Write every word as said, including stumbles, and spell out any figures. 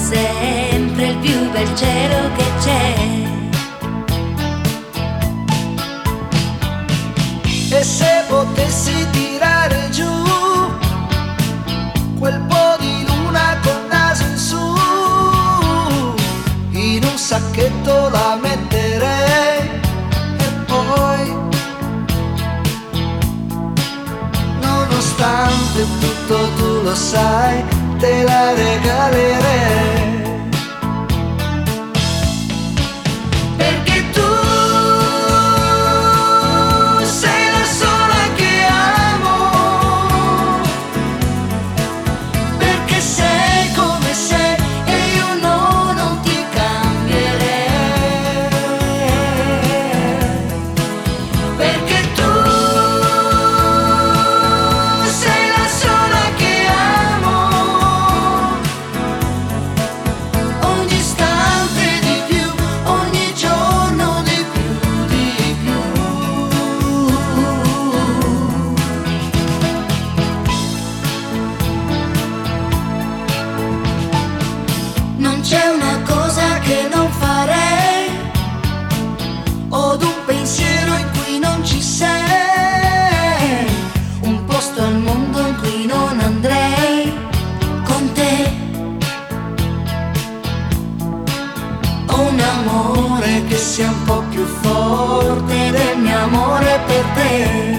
sempre il più bel cielo che c'è. E se potessi tirare giù quel po' di luna col naso in su, in un sacchetto la metterei e poi, nonostante tutto tu lo sai, te la regalerei. Perché tu sei la sola che amo, perché sei come sei e io no, non ti cambierei. Perché tu sei la sola che amo, ogni istante di più, ogni giorno di più, di più. Non c'è una cosa che non farei, od un pensiero in cui non ci sei, un posto al mondo in cui non andrei con te. Ho un amore che sia un po' più forte del mio amore per te.